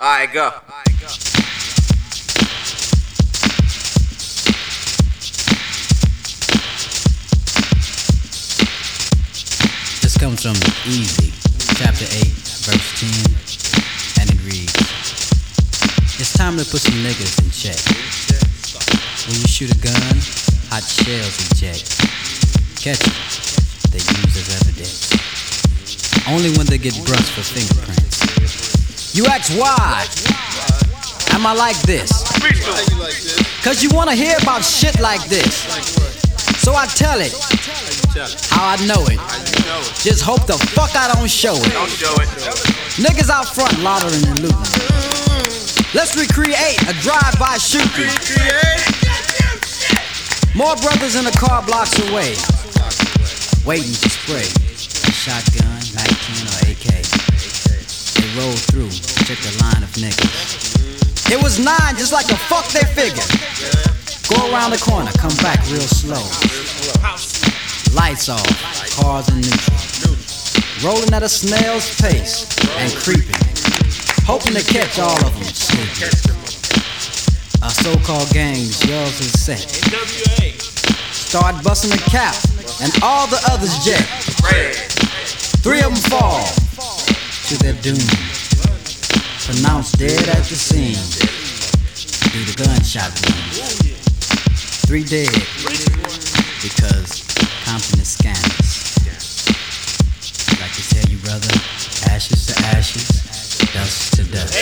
Alright, go. This comes from Easy, chapter 8, verse 10, and it reads, it's time to put some niggas in check. When you shoot a gun, hot shells eject. Catch them, they use as evidence. Only when they get brushed for fingerprints. You ask why? Am I like this? Cause you wanna hear about shit like this. So I tell it how I know it. Just hope the fuck I don't show it. Niggas out front laundering and looting. Let's recreate a drive-by shooting. More brothers in the car blocks away, waiting to spray. A shotgun, 19 or AK. They roll through, check the line of niggas. It was 9, just like the fuck they figured. Go around the corner, come back real slow. Lights off, cars in neutral. Rolling at a snail's pace and creeping, hoping to catch all of them sleeping. Our so-called gangs, yours is set. Start busting the cap, and all the others jet. 3 of them fall to their doom, pronounced dead at the scene due to gunshot wounds. 3 dead because Compton is scandalous. I'd like to tell you, brother, ashes to ashes, dust to dust.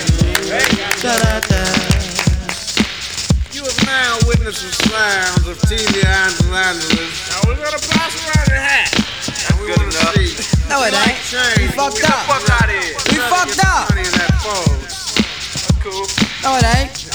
You have now witnessed the sounds of TV Angeles. Now we're gonna pass around the hat. And we wanna see. No, it ain't. We fucked up. Fuck out of here. We fucked up. Money in that phone. Cool. No, it ain't.